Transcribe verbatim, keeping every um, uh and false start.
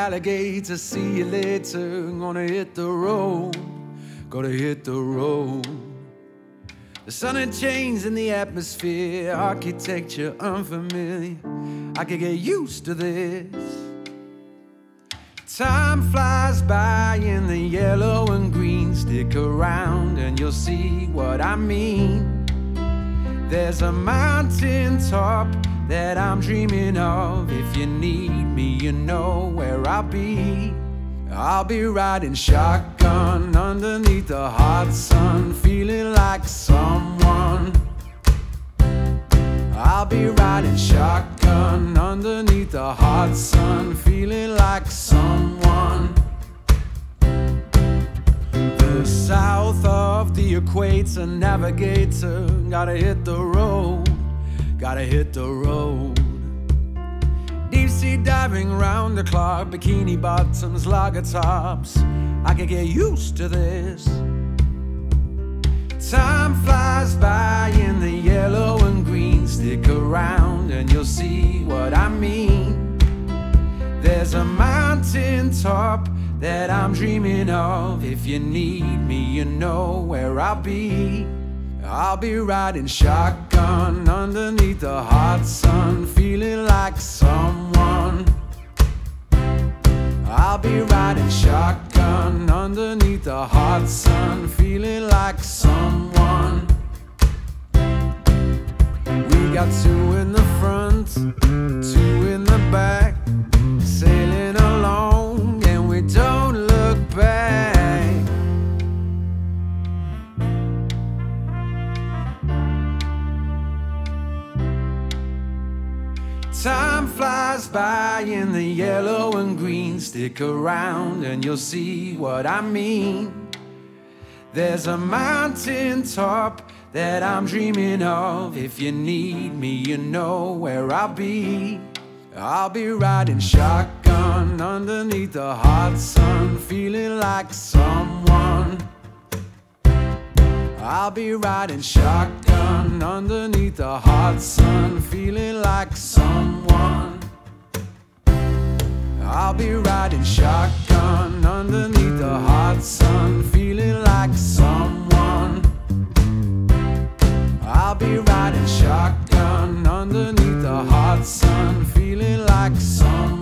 alligator, see you later. Gonna hit the road, gonna hit the road. The sun had changed in the atmosphere, architecture unfamiliar. I could get used to this. Time flies by in the yellow and green. Stick around and you'll see what I mean. There's a mountain top that I'm dreaming of. If you need me, you know where I'll be. I'll be riding shotgun underneath the hot sun, feeling like someone. I'll be riding shotgun underneath the hot sun, feeling like someone. The south of the equator, navigator, gotta hit the road, gotta hit the road. Deep sea diving round the clock, bikini bottoms, lager tops. I could get used to this. Time flies by in the yellow and green. Stick around and you'll see what I mean. There's a mountain top that I'm dreaming of. If you need me, you know where I'll be. I'll be riding shotgun underneath the hot sun, feeling like someone. I'll be riding shotgun underneath the hot sun, feeling like someone. We got two in the front, two in the back, sailing along and we don't look back. Time flies by in the yellow and green. Stick around and you'll see what I mean. There's a mountain top that I'm dreaming of. If you need me, you know where I'll be. I'll be riding shotgun underneath the hot sun, feeling like someone. I'll be riding shotgun underneath the hot sun, feeling like someone. I'll be riding shotgun underneath the hot sun, feeling like someone. I'll be riding shotgun underneath the hot sun, feeling like someone.